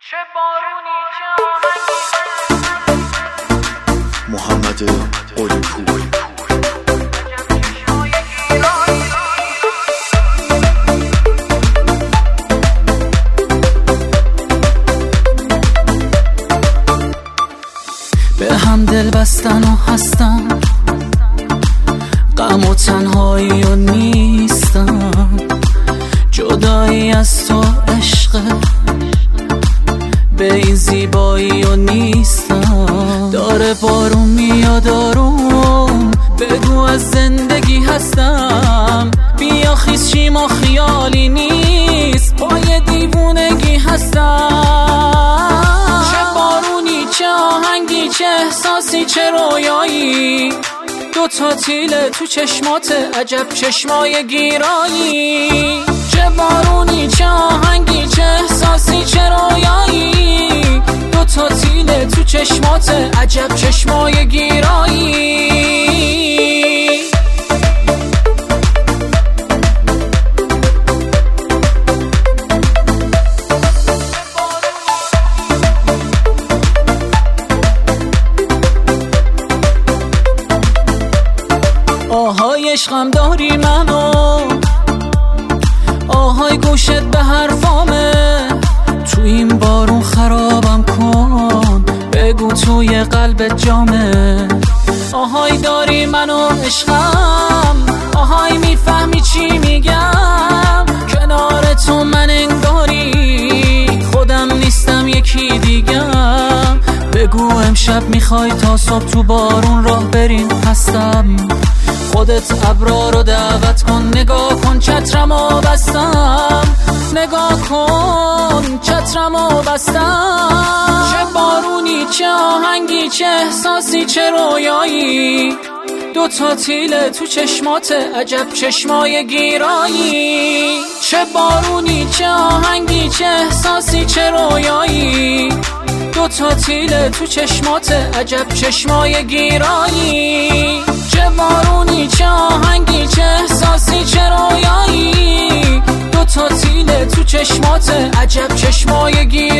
چه بارونی چه آهنگی محمد قلی‌پور. به هم دل بستن و هستم، غم و تنهایی و نیستم، جدایی از تو عشق به این زیبایی و نیستم. داره بارون میاد آروم، بگو از زندگی هستم، بیا خیز شیم و خیالی نیست، پای دیوونگی هستم. چه بارونی چه آهنگی چه احساسی چه رویایی، دو تا تیله تو چشمات عجب چشمای گیرایی. چه بارونی چه آهنگی چه احساسی چه رویایی، دو تا تیله تو چشمات عجب چشمای گیرایی. آهای عشقم داری منو، آهای گوشت به حرفامه، تو این بارون خرابم کن، بگو توی قلبت جامه. آهای داری منو عشقم، آهای میفهمی چی میگم، کنار تو من انگاری خودم نیستم یکی دیگم. بگو امشب میخوای تا صبح تو بارون راه بریم، هستم. خودت ابرا رو دعوت کن، نگاه کن چترمو بستم، نگاه کن چترمو بستم. چه بارونی چه آهنگی چه احساسی چه رویایی، دو تا تیله تو چشمات عجب چشمای گیرایی. چه بارونی چه آهنگی چه احساسی چه رویایی، دو تا تیله تو چشمات عجب چشمای گیرایی. چه بارونی چه آهنگی چه احساسی چه رویایی، دو تا تیله تو چشمات عجب چشمای گیرایی.